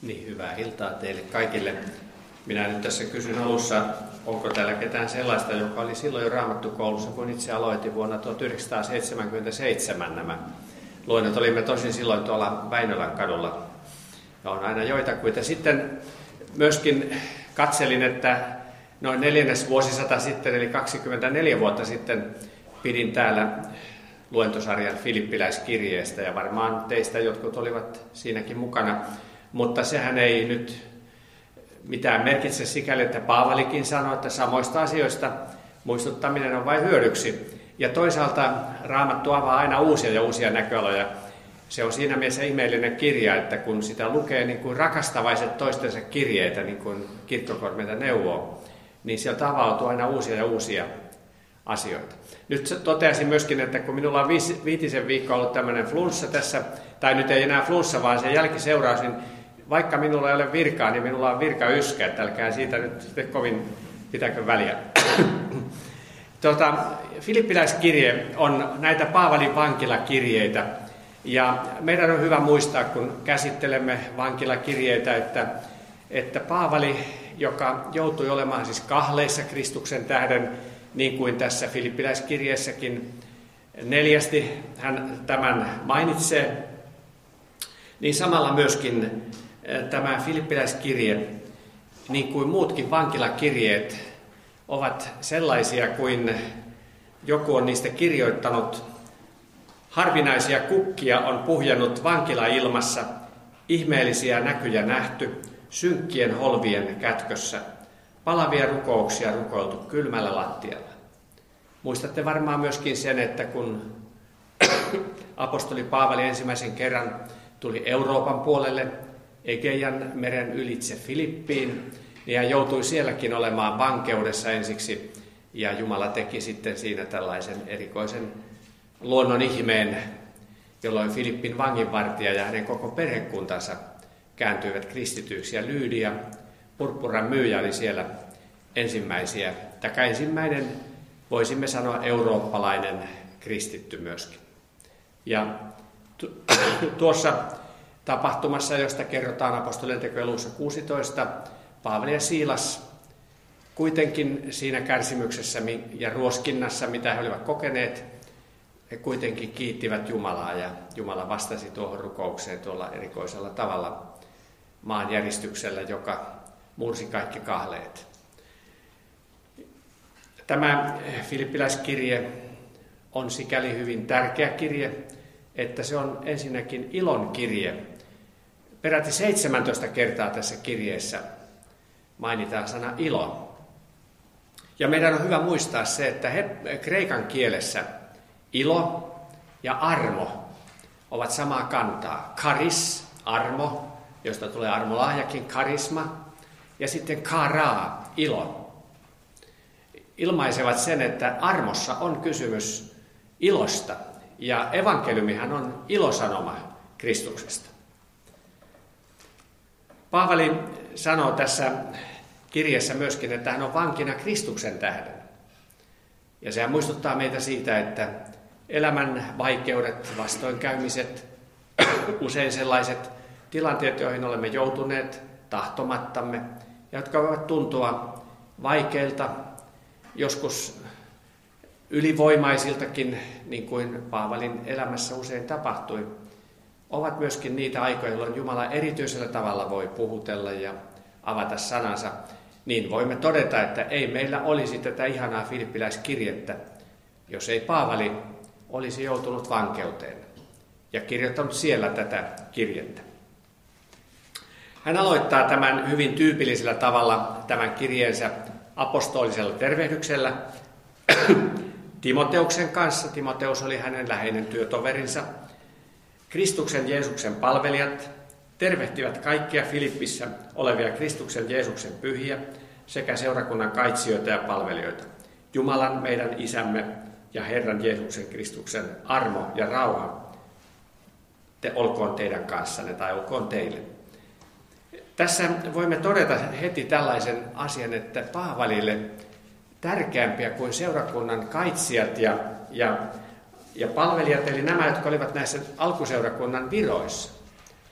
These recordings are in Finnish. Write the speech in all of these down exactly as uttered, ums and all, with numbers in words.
Niin, hyvää iltaa teille kaikille. Minä nyt tässä kysyn alussa, onko täällä ketään sellaista, joka oli silloin jo Raamattukoulussa, kun itse aloitin vuonna tuhatyhdeksänsataaseitsemänkymmentäseitsemän nämä luennot. Olimme tosin silloin tuolla Väinölän kadulla. Ja on aina joitakuita. Sitten myöskin katselin, että noin neljännes vuosisata sitten, eli kaksikymmentäneljä vuotta sitten, pidin täällä luentosarjan Filippiläiskirjeestä, ja varmaan teistä jotkut olivat siinäkin mukana. Mutta sehän ei nyt mitään merkitse sikäli, että Paavalikin sanoi, että samoista asioista muistuttaminen on vain hyödyksi. Ja toisaalta Raamattu avaa aina uusia ja uusia näköaloja. Se on siinä mielessä ihmeellinen kirja, että kun sitä lukee niin kuin rakastavaiset toistensa kirjeitä, niin kuin kirkkokoulu meitä neuvoo, niin sieltä avautuu aina uusia ja uusia asioita. Nyt toteaisin myöskin, että kun minulla on viisi, viitisen viikkoa ollut tämmöinen flunssa tässä, tai nyt ei enää flunssa, vaan se jälkiseuraus, niin vaikka minulla ei ole virkaa, niin minulla on virkayskä, että älkää siitä nyt sitten kovin pitäkö väliä. Tuota, Filippiläiskirje on näitä Paavalin vankilakirjeitä, ja meidän on hyvä muistaa, kun käsittelemme vankilakirjeitä, että, että Paavali, joka joutui olemaan siis kahleissa Kristuksen tähden, niin kuin tässä Filippiläiskirjeessäkin neljästi hän tämän mainitsee, niin samalla myöskin tämä Filippiläiskirje, niin kuin muutkin vankilakirjeet, ovat sellaisia kuin joku on niistä kirjoittanut. Harvinaisia kukkia on puhjannut vankilailmassa, ihmeellisiä näkyjä nähty, synkkien holvien kätkössä, palavia rukouksia rukoiltu kylmällä lattialla. Muistatte varmaan myöskin sen, että kun apostoli Paavali ensimmäisen kerran tuli Euroopan puolelle, Egeian meren ylitse Filippiin, niin hän joutui sielläkin olemaan vankeudessa ensiksi, ja Jumala teki sitten siinä tällaisen erikoisen luonnon ihmeen, jolloin Filippin vanginvartija ja hänen koko perhekuntansa kääntyivät kristityiksi, ja Lyydia, purppuran myyjä, oli siellä ensimmäisiä, tai ensimmäinen, voisimme sanoa, eurooppalainen kristitty myöskin. Ja tuossa tapahtumassa, josta kerrotaan apostolien tekojen luvussa kuusitoista, Paavali ja Siilas kuitenkin siinä kärsimyksessä ja ruoskinnassa, mitä he olivat kokeneet, he kuitenkin kiittivät Jumalaa, ja Jumala vastasi tuohon rukoukseen tuolla erikoisella tavalla maanjäristyksellä, joka mursi kaikki kahleet. Tämä Filippiläiskirje on sikäli hyvin tärkeä kirje, että se on ensinnäkin ilon kirje. Peräti seitsemäntoista kertaa tässä kirjeessä mainitaan sana ilo. Ja meidän on hyvä muistaa se, että he, kreikan kielessä ilo ja armo ovat samaa kantaa. Karis, armo, josta tulee armolahjakin, karisma, ja sitten karaa, ilo. Ilmaisevat sen, että armossa on kysymys ilosta, ja evankeliumihan on ilosanoma Kristuksesta. Paavali sanoo tässä kirjassa myöskin, että hän on vankina Kristuksen tähden. Ja sehän muistuttaa meitä siitä, että elämän vaikeudet, vastoinkäymiset, usein sellaiset tilanteet, joihin olemme joutuneet tahtomattamme, ja jotka voivat tuntua vaikeilta, joskus ylivoimaisiltakin, niin kuin Paavalin elämässä usein tapahtui, ovat myöskin niitä aikoja, jolloin Jumala erityisellä tavalla voi puhutella ja avata sanansa. Niin voimme todeta, että ei meillä olisi tätä ihanaa Filippiläiskirjettä, jos ei Paavali olisi joutunut vankeuteen ja kirjoittanut siellä tätä kirjettä. Hän aloittaa tämän hyvin tyypillisellä tavalla tämän kirjeensä apostolisella tervehdyksellä Timoteuksen kanssa. Timoteus oli hänen läheinen työtoverinsa. Kristuksen Jeesuksen palvelijat tervehtivät kaikkia Filippissä olevia Kristuksen Jeesuksen pyhiä sekä seurakunnan kaitsijoita ja palvelijoita. Jumalan, meidän Isämme ja Herran Jeesuksen Kristuksen armo ja rauha te olkoon teidän kanssanne tai olkoon teille. Tässä voimme todeta heti tällaisen asian, että Paavalille tärkeämpiä kuin seurakunnan kaitsijat ja, ja, ja palvelijat, eli nämä, jotka olivat näissä alkuseurakunnan viroissa,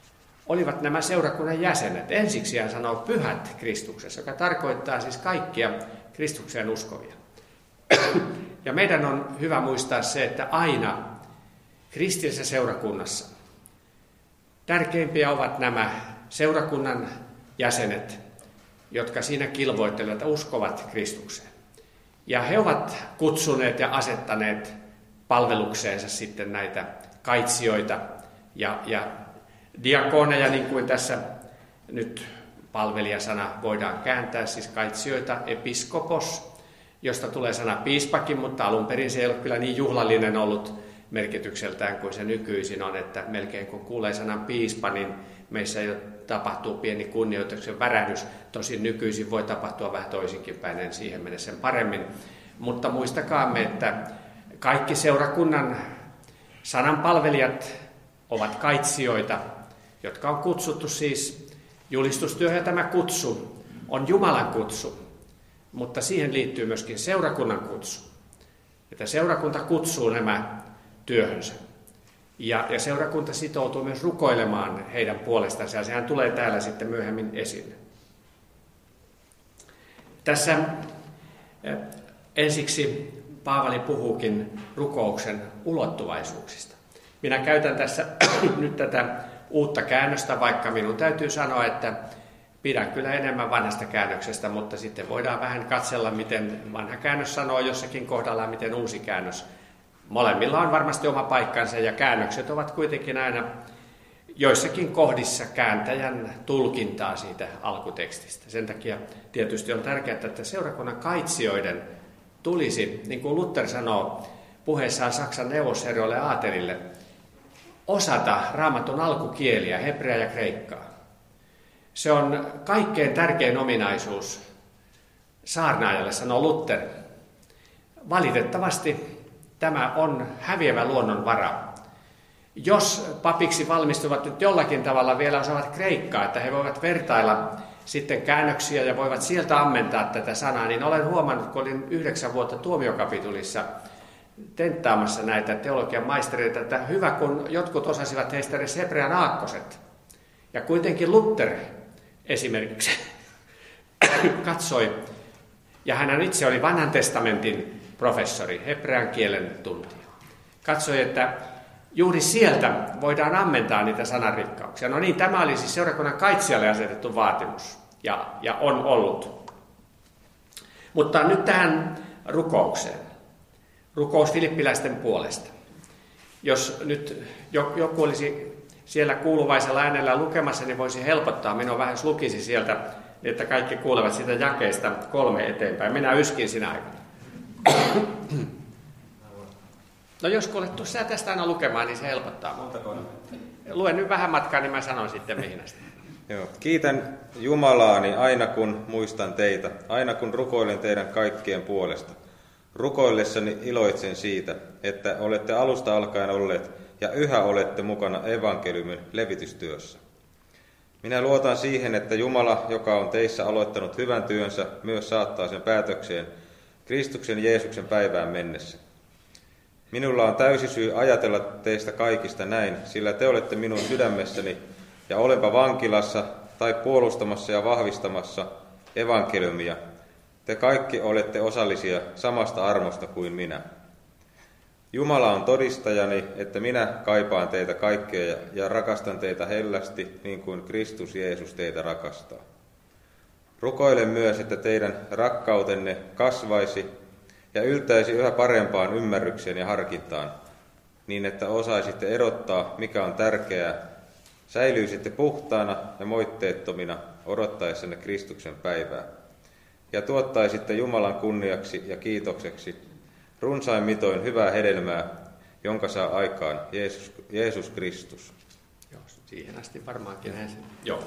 olivat nämä seurakunnan jäsenet. Ensiksi hän sanoo pyhät Kristuksessa, joka tarkoittaa siis kaikkia Kristukseen uskovia. Ja meidän on hyvä muistaa se, että aina kristillisessä seurakunnassa tärkeimpiä ovat nämä seurakunnan jäsenet, jotka siinä kilvoittelevat, että uskovat Kristukseen. Ja he ovat kutsuneet ja asettaneet palvelukseensa sitten näitä kaitsijoita ja, ja diakoneja, niin kuin tässä nyt palvelijasana voidaan kääntää, siis kaitsijoita, episkopos, josta tulee sana piispakin, mutta alun perin se ei ole kyllä niin juhlallinen ollut merkitykseltään kuin se nykyisin on, että melkein kun kuulee sanan piispa, niin meissä jo tapahtuu pieni kunnioituksen värähdys. Tosin nykyisin voi tapahtua vähän toisinkin päin, en siihen mene sen paremmin. Mutta muistakaamme, että kaikki seurakunnan sananpalvelijat ovat kaitsijoita, jotka on kutsuttu siis julistustyöhön, ja tämä kutsu on Jumalan kutsu, mutta siihen liittyy myöskin seurakunnan kutsu. Että seurakunta kutsuu nämä työhönsä. Ja, ja seurakunta sitoutuu myös rukoilemaan heidän puolestansa, ja sehän tulee täällä sitten myöhemmin esille. Tässä ensiksi Paavali puhuukin rukouksen ulottuvaisuuksista. Minä käytän tässä nyt tätä uutta käännöstä, vaikka minun täytyy sanoa, että pidän kyllä enemmän vanhasta käännöksestä, mutta sitten voidaan vähän katsella, miten vanha käännös sanoo jossakin kohdalla, miten uusi käännös. Molemmilla on varmasti oma paikkansa, ja käännökset ovat kuitenkin aina joissakin kohdissa kääntäjän tulkintaa siitä alkutekstistä. Sen takia tietysti on tärkeää, että seurakunnan kaitsijoiden tulisi, niin kuin Luther sanoo puheessaan Saksan neuvosherroille Aaterille, osata Raamatun alkukieliä, hebreaa ja kreikkaa. Se on kaikkein tärkein ominaisuus saarnaajalle, sanoo Luther. Valitettavasti tämä on häviävä luonnonvara. Jos papiksi valmistuvat nyt jollakin tavalla vielä osaavat kreikkaa, että he voivat vertailla sitten käännöksiä ja voivat sieltä ammentaa tätä sanaa, niin olen huomannut, kun olin yhdeksän vuotta tuomiokapitulissa tenttaamassa näitä teologian maistereita, että hyvä, kun jotkut osasivat heistä edes hebrean aakkoset. Ja kuitenkin Luther esimerkiksi katsoi, ja hän itse oli vanhan testamentin professori, hebrean kielen tuntija, katsoi, että juuri sieltä voidaan ammentaa niitä sananrikkauksia. No niin, tämä oli siis seurakunnan kaitsijalle asetettu vaatimus, ja, ja on ollut. Mutta nyt tähän rukoukseen. Rukous filippiläisten puolesta. Jos nyt joku olisi siellä kuuluvaisella äänellä lukemassa, niin voisi helpottaa. Minua vähän lukisi sieltä, että kaikki kuulevat sitä jakeesta kolme eteenpäin. Minä yskin sinä aikana. No jos kuulet, tuu sä tästä aina lukemaan, niin se helpottaa. Montako? Luen nyt vähän matkaa, niin mä sanon sitten mihin asti. Joo. Kiitän Jumalaani aina kun muistan teitä, aina kun rukoilen teidän kaikkien puolesta. Rukoillessani iloitsen siitä, että olette alusta alkaen olleet ja yhä olette mukana evankeliumin levitystyössä. Minä luotan siihen, että Jumala, joka on teissä aloittanut hyvän työnsä, myös saattaa sen päätökseen Kristuksen Jeesuksen päivään mennessä. Minulla on täysi syy ajatella teistä kaikista näin, sillä te olette minun sydämessäni, ja olenpa vankilassa tai puolustamassa ja vahvistamassa evankeliumia. Te kaikki olette osallisia samasta armosta kuin minä. Jumala on todistajani, että minä kaipaan teitä kaikkia ja rakastan teitä hellästi, niin kuin Kristus Jeesus teitä rakastaa. Rukoilen myös, että teidän rakkautenne kasvaisi ja yltäisi yhä parempaan ymmärrykseen ja harkintaan, niin että osaisitte erottaa, mikä on tärkeää, säilyisitte puhtaana ja moitteettomina odottaessanne Kristuksen päivää, ja tuottaisitte Jumalan kunniaksi ja kiitokseksi runsain mitoin hyvää hedelmää, jonka saa aikaan Jeesus, Jeesus Kristus. Joo, siihen asti varmaankin ensin. Joo.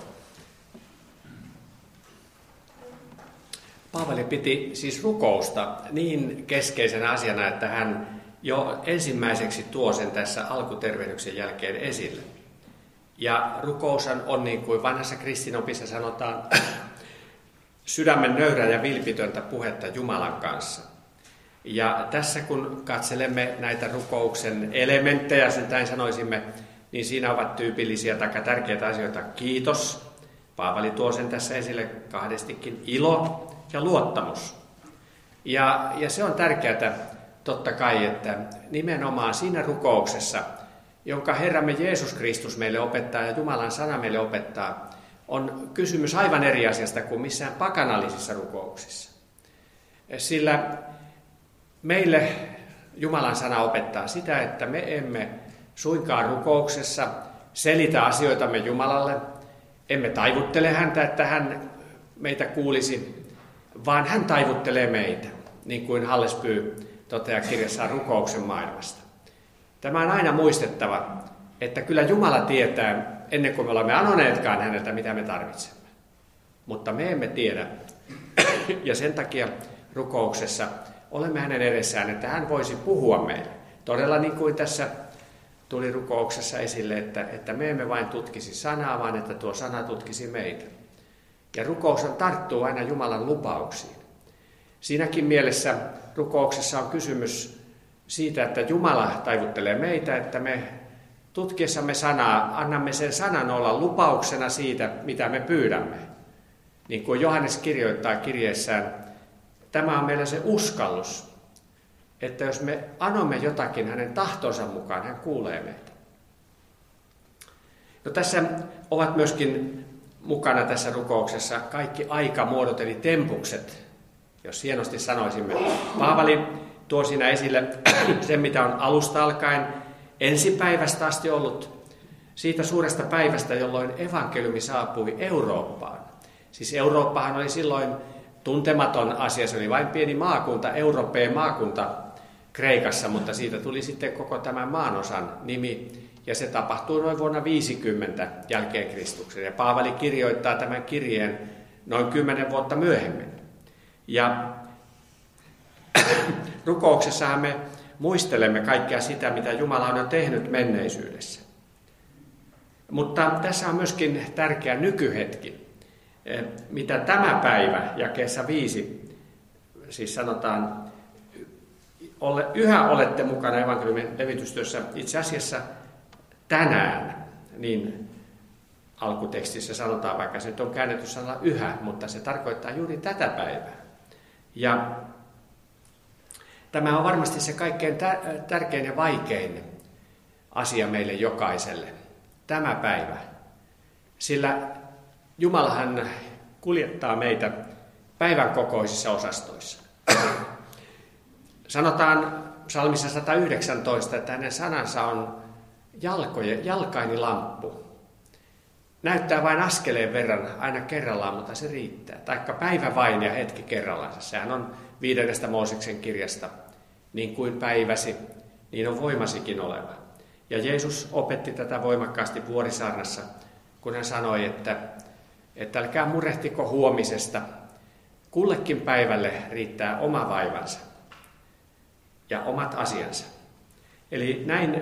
Paavali piti siis rukousta niin keskeisenä asiana, että hän jo ensimmäiseksi tuo sen tässä alkutervehdyksen jälkeen esille. Ja rukoushan on, niin kuin vanhassa kristinopissa sanotaan, sydämen nöyrää ja vilpitöntä puhetta Jumalan kanssa. Ja tässä kun katselemme näitä rukouksen elementtejä, näin sanoisimme, niin siinä ovat tyypillisiä tai tärkeitä asioita kiitos. Paavali tuo sen tässä esille kahdestikin, ilo ja luottamus. Ja, ja se on tärkeää totta kai, että nimenomaan siinä rukouksessa, jonka Herramme Jeesus Kristus meille opettaa ja Jumalan sana meille opettaa, on kysymys aivan eri asiasta kuin missään pakanallisissa rukouksissa. Sillä meille Jumalan sana opettaa sitä, että me emme suinkaan rukouksessa selitä asioitamme Jumalalle, emme taivuttele häntä, että hän meitä kuulisi, vaan hän taivuttelee meitä, niin kuin Hallesby toteaa kirjassaan Rukouksen maailmasta. Tämä on aina muistettava, että kyllä Jumala tietää, ennen kuin me olemme anoneetkaan häneltä, mitä me tarvitsemme. Mutta me emme tiedä, ja sen takia rukouksessa olemme hänen edessään, että hän voisi puhua meille. Todella niin kuin tässä tuli rukouksessa esille, että, että me emme vain tutkisi sanaa, vaan että tuo sana tutkisi meitä. Ja rukous tarttuu aina Jumalan lupauksiin. Siinäkin mielessä rukouksessa on kysymys siitä, että Jumala taivuttelee meitä, että me tutkiessamme sanaa, annamme sen sanan olla lupauksena siitä, mitä me pyydämme. Niin kuin Johannes kirjoittaa kirjeessään, tämä on meillä se uskallus, että jos me anomme jotakin hänen tahtonsa mukaan, hän kuulee meitä. No, tässä ovat myöskin mukana tässä rukouksessa kaikki aikamuodot eli tempukset, jos hienosti sanoisimme. Paavali tuo siinä esille sen, mitä on alusta alkaen ensipäivästä asti ollut, siitä suuresta päivästä, jolloin evankeliumi saapui Eurooppaan. Siis Eurooppahan oli silloin tuntematon asia, se oli vain pieni maakunta, Eurooppeen maakunta Kreikassa, mutta siitä tuli sitten koko tämän maanosan nimi, ja se tapahtui noin vuonna viisikymmentä jälkeen Kristuksen. Ja Paavali kirjoittaa tämän kirjeen noin kymmenen vuotta myöhemmin. Ja rukouksessahan me muistelemme kaikkea sitä, mitä Jumala on jo tehnyt menneisyydessä. Mutta tässä on myöskin tärkeä nykyhetki, mitä tämä päivä, jakeessa viisi, siis sanotaan, yhä olette mukana evankeliumin levitystyössä itse asiassa tänään, niin alkutekstissä sanotaan, vaikka se nyt on käännetty sanalla yhä, mutta se tarkoittaa juuri tätä päivää. Ja tämä on varmasti se kaikkein tärkein ja vaikein asia meille jokaiselle, tämä päivä. Sillä Jumalahan kuljettaa meitä päivän kokoisissa osastoissa. Sanotaan psalmissa sata yhdeksäntoista, että hänen sanansa on jalkojen, jalkaini lamppu. Näyttää vain askeleen verran aina kerrallaan, mutta se riittää. Taikka päivä vain ja hetki kerrallaan. Sehän on viidennestä Mooseksen kirjasta. Niin kuin päiväsi, niin on voimasikin oleva. Ja Jeesus opetti tätä voimakkaasti Vuorisaarnassa, kun hän sanoi, että, että älkää murehtiko huomisesta. Kullekin päivälle riittää oma vaivansa ja omat asiansa. Eli näin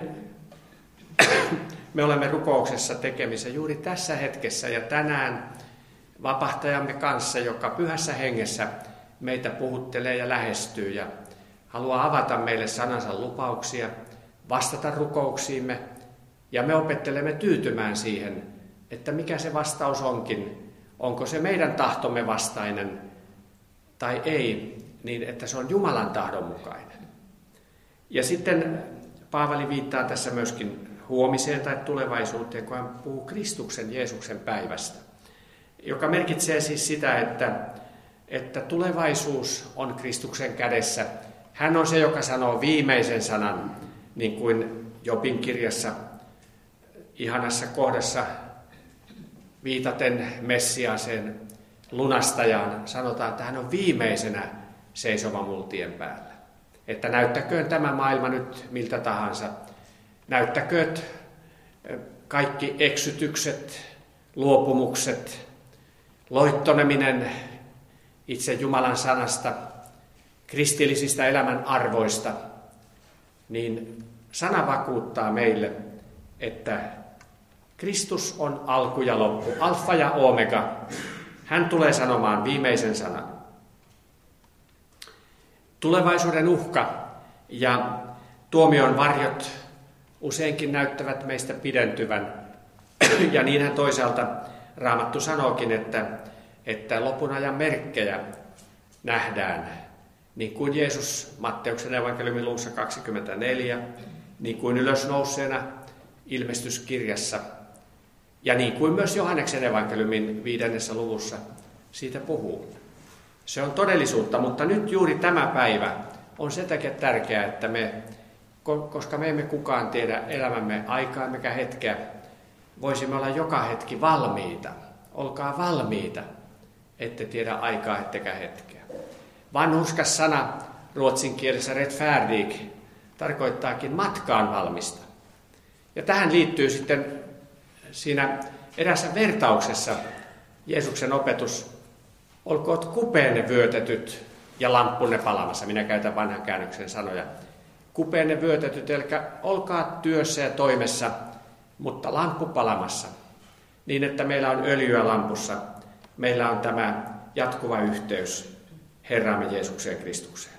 me olemme rukouksessa tekemissä juuri tässä hetkessä ja tänään vapahtajamme kanssa, joka pyhässä hengessä meitä puhuttelee ja lähestyy ja haluaa avata meille sanansa lupauksia, vastata rukouksiimme ja me opettelemme tyytymään siihen, että mikä se vastaus onkin. Onko se meidän tahtomme vastainen tai ei, niin että se on Jumalan tahdon mukainen. Ja sitten Paavali viittaa tässä myöskin huomiseen tai tulevaisuuteen, kun hän puhuu Kristuksen, Jeesuksen päivästä, joka merkitsee siis sitä, että, että tulevaisuus on Kristuksen kädessä. Hän on se, joka sanoo viimeisen sanan, niin kuin Jobin kirjassa ihanassa kohdassa viitaten Messiaaseen lunastajaan sanotaan, että hän on viimeisenä seisova multien päällä. Että näyttäköön tämä maailma nyt miltä tahansa. Näyttäköön kaikki eksytykset, luopumukset, loittoneminen itse Jumalan sanasta, kristillisistä elämän arvoista, niin sana vakuuttaa meille, että Kristus on alku ja loppu, alfa ja omega. Hän tulee sanomaan viimeisen sanan. Tulevaisuuden uhka ja tuomion varjot useinkin näyttävät meistä pidentyvän. Ja niinhän toisaalta Raamattu sanookin, että, että lopun ajan merkkejä nähdään. Niin kuin Jeesus Matteuksen evankeliumin luvussa kaksikymmentäneljä, niin kuin ylösnouseena ilmestyskirjassa ja niin kuin myös Johanneksen evankeliumin viidennessä luvussa siitä puhuu. Se on todellisuutta, mutta nyt juuri tämä päivä on sen takia tärkeää, että me, koska me emme kukaan tiedä elämämme aikaa emmekä hetkeä, voisimme olla joka hetki valmiita. Olkaa valmiita, ette tiedä aikaa ettekä hetkeä. Vanhurskas sana ruotsin kielessä rättfärdig tarkoittaakin matkaan valmista. Ja tähän liittyy sitten siinä erässä vertauksessa Jeesuksen opetus, olkoot kupeenne vyötetyt ja lamppunne palamassa. Minä käytän vanhan käännöksen sanoja. Kupeenne vyötetyt, eli olkaa työssä ja toimessa, mutta lamppu palamassa. Niin, että meillä on öljyä lampussa. Meillä on tämä jatkuva yhteys Herramme Jeesukseen Kristukseen.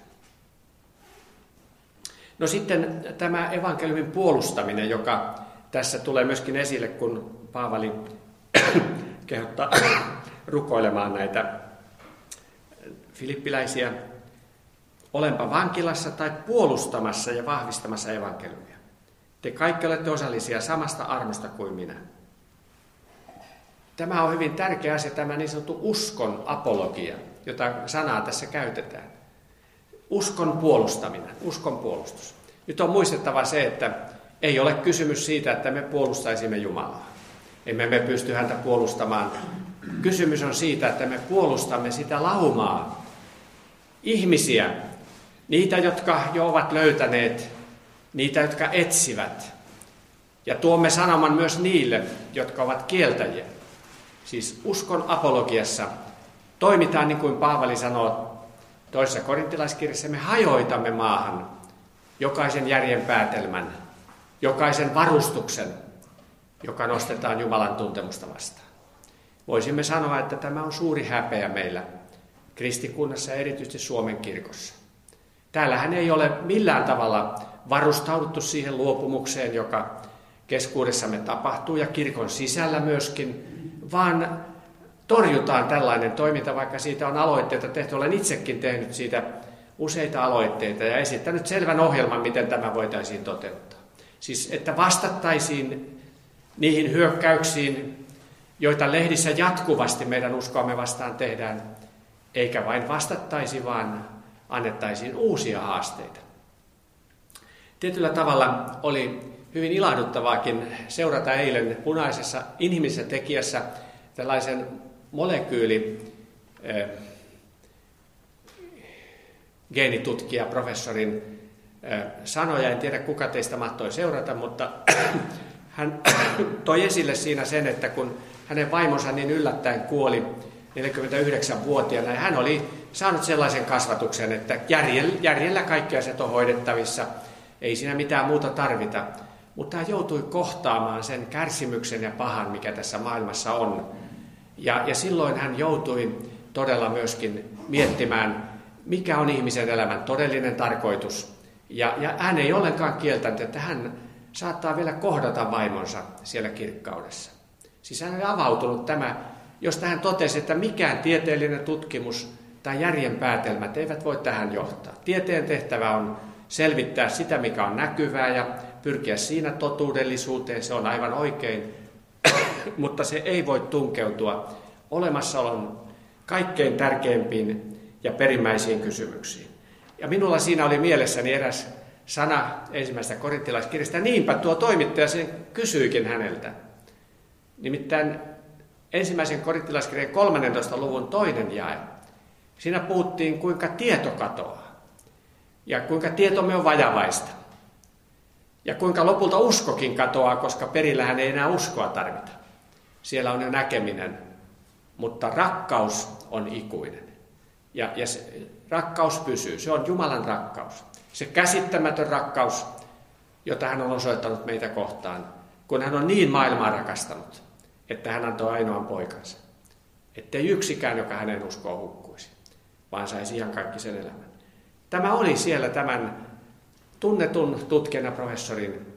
No sitten tämä evankeliumin puolustaminen, joka tässä tulee myöskin esille, kun Paavali kehottaa rukoilemaan näitä filippiläisiä. Olenpa vankilassa tai puolustamassa ja vahvistamassa evankeliumia. Te kaikki olette osallisia samasta armosta kuin minä. Tämä on hyvin tärkeä asia, tämä niin sanottu uskon apologia, jota sanaa tässä käytetään. Uskon puolustaminen, uskon puolustus. Nyt on muistettava se, että ei ole kysymys siitä, että me puolustaisimme Jumalaa. Emme me pysty häntä puolustamaan. Kysymys on siitä, että me puolustamme sitä laumaa. Ihmisiä, niitä, jotka jo ovat löytäneet, niitä, jotka etsivät. Ja tuomme sanoman myös niille, jotka ovat kieltäjiä. Siis uskon apologiassa toimitaan niin kuin Paavali sanoo toisessa korintilaiskirjassa, me hajoitamme maahan jokaisen järjen päätelmän, jokaisen varustuksen, joka nostetaan Jumalan tuntemusta vastaan. Voisimme sanoa, että tämä on suuri häpeä meillä kristikunnassa ja erityisesti Suomen kirkossa. Täällähän ei ole millään tavalla varustauduttu siihen luopumukseen, joka keskuudessamme tapahtuu ja kirkon sisällä myöskin, vaan torjutaan tällainen toiminta, vaikka siitä on aloitteita tehty. Olen itsekin tehnyt siitä useita aloitteita ja esittänyt selvän ohjelman, miten tämä voitaisiin toteuttaa. Siis, että vastattaisiin niihin hyökkäyksiin, joita lehdissä jatkuvasti meidän uskoamme vastaan tehdään, eikä vain vastattaisi, vaan annettaisiin uusia haasteita. Tietyllä tavalla oli hyvin ilahduttavaakin seurata eilen Punaisessa inhimillisessä tekijässä tällaisen molekyyli eh, geenitutkija professorin eh, sanoja. En tiedä, kuka teistä mahtoi seurata, mutta hän toi esille siinä sen, että kun hänen vaimonsa niin yllättäen kuoli neljäkymmentäyhdeksänvuotiaana, ja hän oli saanut sellaisen kasvatuksen, että järjellä, järjellä kaikki asiat on hoidettavissa, ei siinä mitään muuta tarvita. Mutta hän joutui kohtaamaan sen kärsimyksen ja pahan, mikä tässä maailmassa on. Ja, ja silloin hän joutui todella myöskin miettimään, mikä on ihmisen elämän todellinen tarkoitus. Ja, ja hän ei ollenkaan kieltänyt, että hän saattaa vielä kohdata vaimonsa siellä kirkkaudessa. Siis hän oli avautunut tämä, josta hän totesi, että mikään tieteellinen tutkimus tai järjen päätelmät eivät voi tähän johtaa. Tieteen tehtävä on selvittää sitä, mikä on näkyvää ja pyrkiä siinä totuudellisuuteen, se on aivan oikein, mutta se ei voi tunkeutua olemassaolon kaikkein tärkeimpiin ja perimmäisiin kysymyksiin. Ja minulla siinä oli mielessäni eräs sana ensimmäisestä korintilaiskirjasta, ja niinpä tuo toimittaja sen kysyikin häneltä. Nimittäin ensimmäisen korintilaiskirjan kolmannentoista luvun toinen jae. Siinä puhuttiin, kuinka tieto katoaa ja kuinka tietomme on vajavaista. Ja kuinka lopulta uskokin katoaa, koska perillähän ei enää uskoa tarvita. Siellä on jo näkeminen, mutta rakkaus on ikuinen. Ja, ja se, rakkaus pysyy, se on Jumalan rakkaus. Se käsittämätön rakkaus, jota hän on osoittanut meitä kohtaan, kun hän on niin maailmaa rakastanut, että hän antoi ainoan poikansa. Ettei yksikään, joka hänen uskoon hukkuisi, vaan saisi ihan kaikki sen elämän. Tämä oli siellä tämän tunnetun tutkijana professorin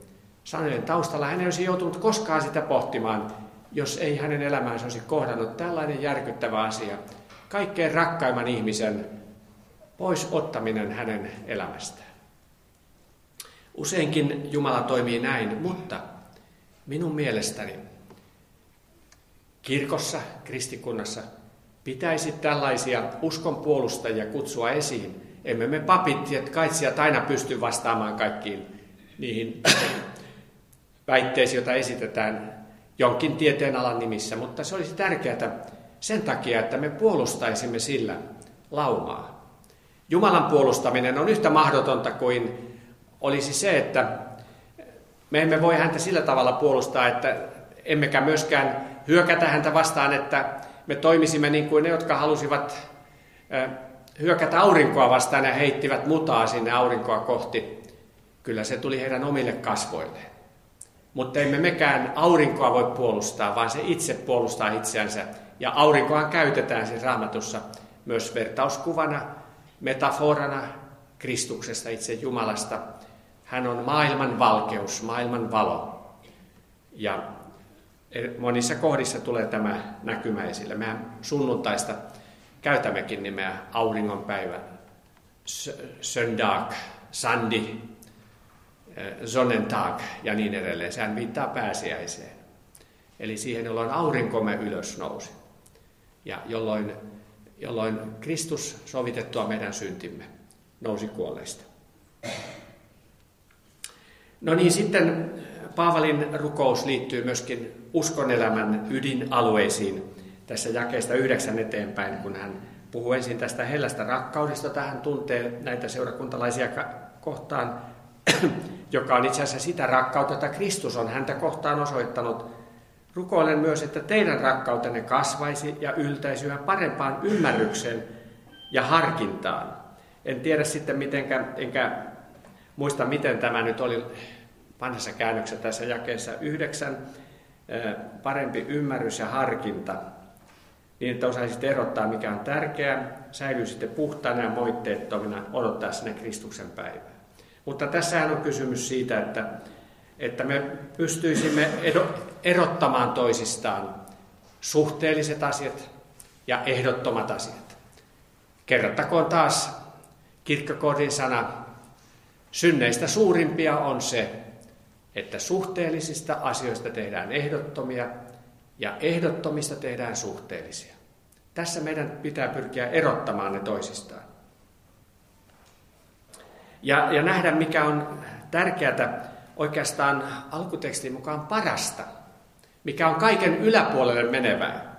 sanojen taustalla. Hän ei olisi joutunut koskaan sitä pohtimaan, jos ei hänen elämäänsä olisi kohdannut tällainen järkyttävä asia. Kaikkein rakkaimman ihmisen pois ottaminen hänen elämästään. Useinkin Jumala toimii näin, mutta minun mielestäni kirkossa, kristikunnassa pitäisi tällaisia uskon puolustajia kutsua esiin. Emme me papit ja kaitsijat aina pysty vastaamaan kaikkiin niihin väitteisiin, joita esitetään jonkin tieteenalan nimissä, mutta se olisi tärkeää sen takia, että me puolustaisimme sillä laumaa. Jumalan puolustaminen on yhtä mahdotonta kuin olisi se, että me emme voi häntä sillä tavalla puolustaa, että emmekä myöskään hyökätä häntä vastaan, että me toimisimme niin kuin ne, jotka halusivat hyökätä aurinkoa vastaan ja heittivät mutaa sinne aurinkoa kohti. Kyllä se tuli heidän omille kasvoilleen. Mutta emme mekään aurinkoa voi puolustaa, vaan se itse puolustaa itseänsä. Ja aurinkoa käytetään siis Raamatussa myös vertauskuvana, metaforana Kristuksesta, itse Jumalasta. Hän on maailman valkeus, maailman valo. Ja monissa kohdissa tulee tämä näkymä esille. Mehän sunnuntaista käytämmekin nimeä auringonpäivä, söndag, sandi, sonnentag ja niin edelleen. Sehän viittaa pääsiäiseen. Eli siihen, jolloin aurinkomme ylös nousi. Ja jolloin, jolloin Kristus sovitettua meidän syntimme nousi kuolleista. No niin, sitten Paavalin rukous liittyy myöskin uskonelämän ydinalueisiin tässä jakeesta yhdeksän eteenpäin, kun hän puhuu ensin tästä hellästä rakkaudesta, jota hän tuntee näitä seurakuntalaisia kohtaan, joka on itse asiassa sitä rakkautta, jota Kristus on häntä kohtaan osoittanut. Rukoilen myös, että teidän rakkautenne kasvaisi ja yltäisi yhä parempaan ymmärrykseen ja harkintaan. En tiedä sitten mitenkä, enkä muista miten tämä nyt oli vanhassa käännöksessä tässä jakeessa yhdeksän, parempi ymmärrys ja harkinta, niin että osaisitte erottaa mikä on tärkeää, säilyisitte puhtaana ja moitteettomina odottaa sinne Kristuksen päivää. Mutta tässähän on kysymys siitä, että, että me pystyisimme erottamaan toisistaan suhteelliset asiat ja ehdottomat asiat. Kerrottakoon taas Kierkegaardin sana, synneistä suurimpia on se, että suhteellisista asioista tehdään ehdottomia ja ehdottomista tehdään suhteellisia. Tässä meidän pitää pyrkiä erottamaan ne toisistaan. Ja, ja nähdä, mikä on tärkeää oikeastaan alkutekstin mukaan parasta, mikä on kaiken yläpuolelle menevää,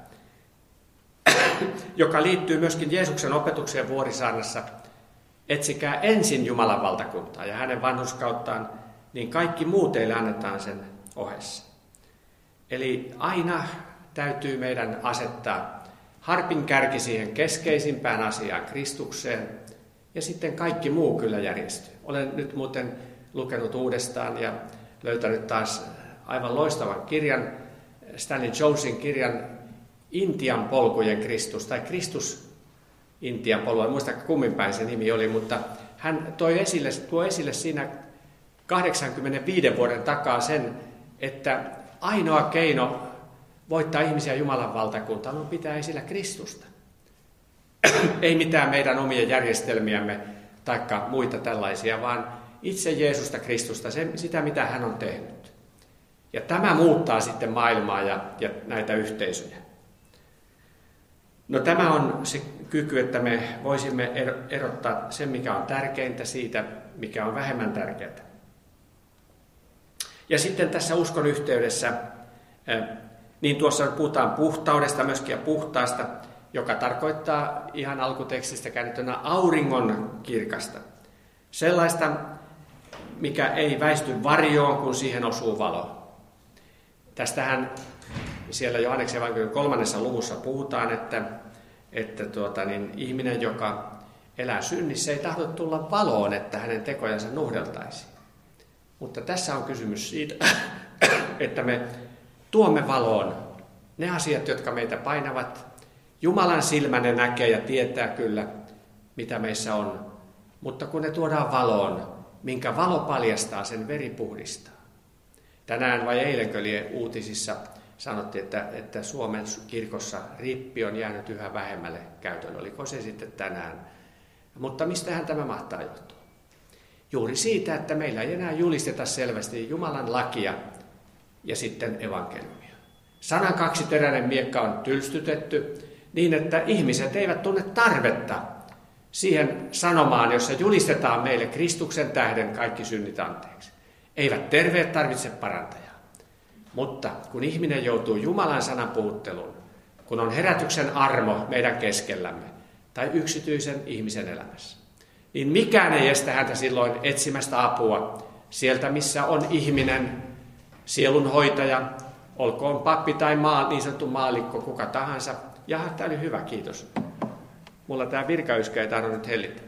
joka liittyy myöskin Jeesuksen opetukseen Vuorisaarnassa. Etsikää ensin Jumalan valtakuntaa ja hänen vanhurskauttaan, niin kaikki muu teille annetaan sen ohessa. Eli aina täytyy meidän asettaa harpin kärki siihen keskeisimpään asiaan, Kristukseen, ja sitten kaikki muu kyllä järjestyy. Olen nyt muuten lukenut uudestaan ja löytänyt taas aivan loistavan kirjan, Stanley Jonesin kirjan Intian polkujen Kristus, tai Kristus Intian polku, en muista kummin päin se nimi oli, mutta hän toi esille, tuo esille siinä kahdeksankymmentäviisi vuoden takaa sen, että ainoa keino voittaa ihmisiä Jumalan valtakuntaan on pitää esillä Kristusta. Ei mitään meidän omia järjestelmiämme tai muita tällaisia, vaan itse Jeesusta Kristusta, se, sitä mitä hän on tehnyt. Ja tämä muuttaa sitten maailmaa ja, ja näitä yhteisöjä. No tämä on se kyky, että me voisimme erottaa sen, mikä on tärkeintä siitä, mikä on vähemmän tärkeää. Ja sitten tässä uskon yhteydessä, niin tuossa puhutaan puhtaudesta myöskin ja puhtaasta, joka tarkoittaa ihan alkutekstistä käännettynä auringon kirkasta. Sellaista, mikä ei väisty varjoon, kun siihen osuu valo. Tästähän siellä Johanneksen evankeliumin kolmannessa luvussa puhutaan, että, että tuota, niin, ihminen, joka elää synnissä, ei tahdo tulla valoon, että hänen tekojansa nuhdeltaisiin. Mutta tässä on kysymys siitä, että me tuomme valoon ne asiat, jotka meitä painavat. Jumalan silmä ne näkee ja tietää kyllä, mitä meissä on. Mutta kun ne tuodaan valoon, minkä valo paljastaa, sen veri puhdistaa. Tänään vai eilenkö uutisissa sanottiin, että, että Suomen kirkossa rippi on jäänyt yhä vähemmälle käytön. Oliko se sitten tänään? Mutta mistähän tämä mahtaa johtua? Juuri siitä, että meillä ei enää julisteta selvästi Jumalan lakia ja sitten evankeliumia. Sanan kaksiteräinen miekka on tylstytetty niin, että ihmiset eivät tunne tarvetta siihen sanomaan, jossa julistetaan meille Kristuksen tähden kaikki synnit anteeksi. Eivät terveet tarvitse parantajaa. Mutta kun ihminen joutuu Jumalan sanan puhutteluun, kun on herätyksen armo meidän keskellämme tai yksityisen ihmisen elämässä, niin mikään ei estä häntä silloin etsimästä apua sieltä, missä on ihminen, sielunhoitaja, olkoon pappi tai maa, niin sanottu maallikko, kuka tahansa. Jaha, tämä oli hyvä, kiitos. Mulla tämä virkayskä ei tarvitse nyt hellittää.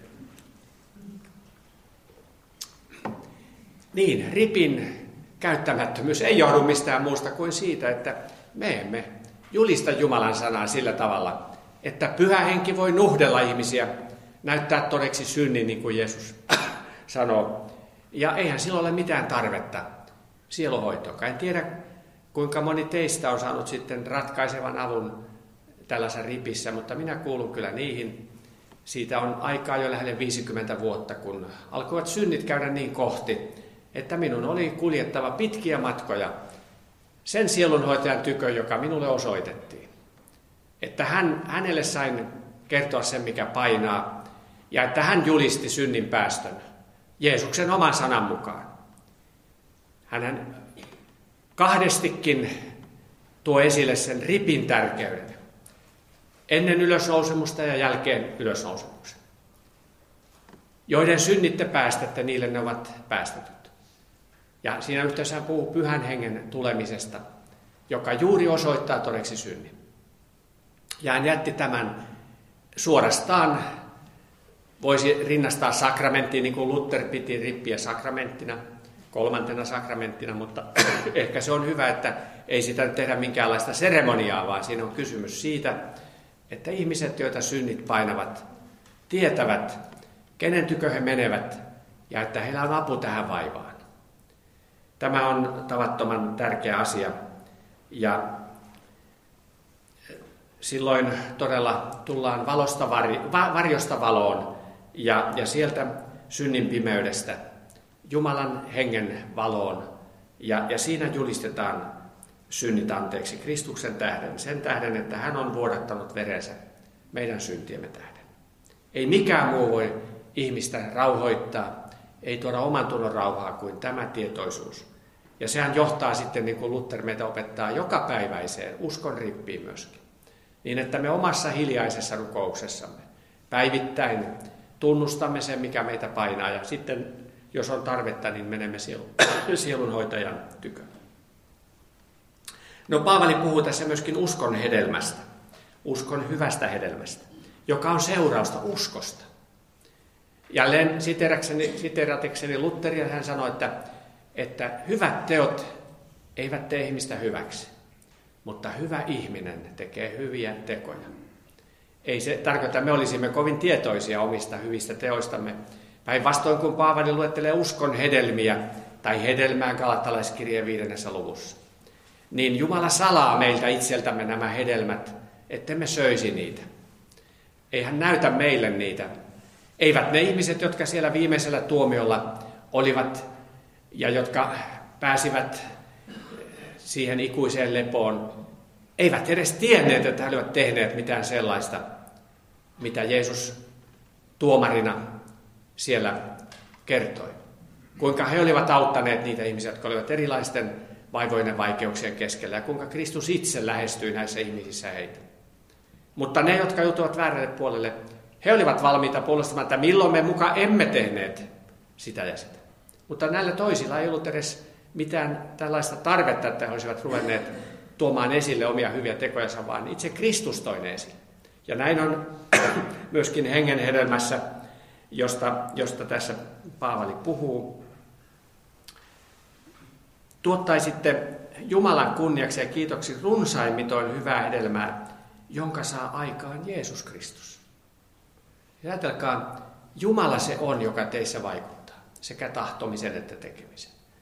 Niin, ripin käyttämättömyys ei johdu mistään muusta kuin siitä, että me emme julista Jumalan sanaa sillä tavalla, että Pyhä Henki voi nuhdella ihmisiä, näyttää todeksi synnin, niin kuin Jeesus sanoo. Ja eihän silloin ole mitään tarvetta sieluhoitoon. En tiedä, kuinka moni teistä on saanut sitten ratkaisevan avun tällaisessa ripissä, mutta minä kuulun kyllä niihin. Siitä on aikaa jo lähelle viisikymmentä vuotta, kun alkoivat synnit käydä niin kohti, että minun oli kuljettava pitkiä matkoja sen sielunhoitajan tykö, joka minulle osoitettiin. Että hän, hänelle sain kertoa sen, mikä painaa, ja että hän julisti synnin päästön Jeesuksen oman sanan mukaan. Hän kahdestikin tuo esille sen ripin tärkeyden. Ennen ylösnousemusta ja jälkeen ylösnousemuksen. Joiden synnit te päästätte, niille ne ovat päästetyt. Ja siinä yhteydessä hän puhuu Pyhän Hengen tulemisesta, joka juuri osoittaa todeksi synnin. Ja hän jätti tämän suorastaan, voisi rinnastaa sakramenttiin, niin kuin Luther piti rippiä sakramenttina, kolmantena sakramenttina, mutta ehkä se on hyvä, että ei sitä tehdä minkäänlaista seremoniaa, vaan siinä on kysymys siitä, että ihmiset, joita synnit painavat, tietävät, kenen tykö he menevät, ja että heillä on apu tähän vaivaan. Tämä on tavattoman tärkeä asia, ja silloin todella tullaan valosta varjo, varjosta valoon, ja, ja sieltä synnin pimeydestä Jumalan hengen valoon, ja, ja siinä julistetaan synnit anteeksi Kristuksen tähden, sen tähden, että hän on vuodattanut verensä meidän syntiemme tähden. Ei mikään muu voi ihmistä rauhoittaa, ei tuoda oman tunnon rauhaa kuin tämä tietoisuus. Ja sehän johtaa sitten, niin kuin Luther meitä opettaa, jokapäiväiseen uskon rippiin myöskin. Niin, että me omassa hiljaisessa rukouksessamme päivittäin tunnustamme sen, mikä meitä painaa, ja sitten, jos on tarvetta, niin menemme sielunhoitajan tykö. No, Paavali puhuu tässä myöskin uskon hedelmästä, uskon hyvästä hedelmästä, joka on seurausta uskosta. Jälleen siteeratakseni Lutheria hän sanoi, että, että hyvät teot eivät tee ihmistä hyväksi, mutta hyvä ihminen tekee hyviä tekoja. Ei se tarkoita, että me olisimme kovin tietoisia omista hyvistä teoistamme. Päinvastoin kun Paavali luettelee uskon hedelmiä tai hedelmää Galattalaiskirjeen viidennessä luvussa, niin Jumala salaa meiltä itseltämme nämä hedelmät, ettemme söisi niitä. Ei hän näytä meille niitä. Eivät ne ihmiset, jotka siellä viimeisellä tuomiolla olivat ja jotka pääsivät siihen ikuiseen lepoon, eivät edes tienneet, että he olivat tehneet mitään sellaista, mitä Jeesus tuomarina siellä kertoi. Kuinka he olivat auttaneet niitä ihmisiä, jotka olivat erilaisten vaivoinen vaikeuksien keskellä, ja kuinka Kristus itse lähestyi näissä ihmisissä heitä. Mutta ne, jotka joutuivat väärälle puolelle, he olivat valmiita puolustamaan, että milloin me muka emme tehneet sitä ja sitä. Mutta näillä toisilla ei ollut edes mitään tällaista tarvetta, että he olisivat ruvenneet tuomaan esille omia hyviä tekojansa, vaan itse Kristus toi ne esille. Ja näin on myöskin hengen hedelmässä, josta, josta tässä Paavali puhuu. Tuottaisitte Jumalan kunniaksi ja kiitoksi runsain mitoin hyvää hedelmää, jonka saa aikaan Jeesus Kristus. Ja ajatelkaa, Jumala se on, joka teissä vaikuttaa, sekä tahtomisen että tekemisen.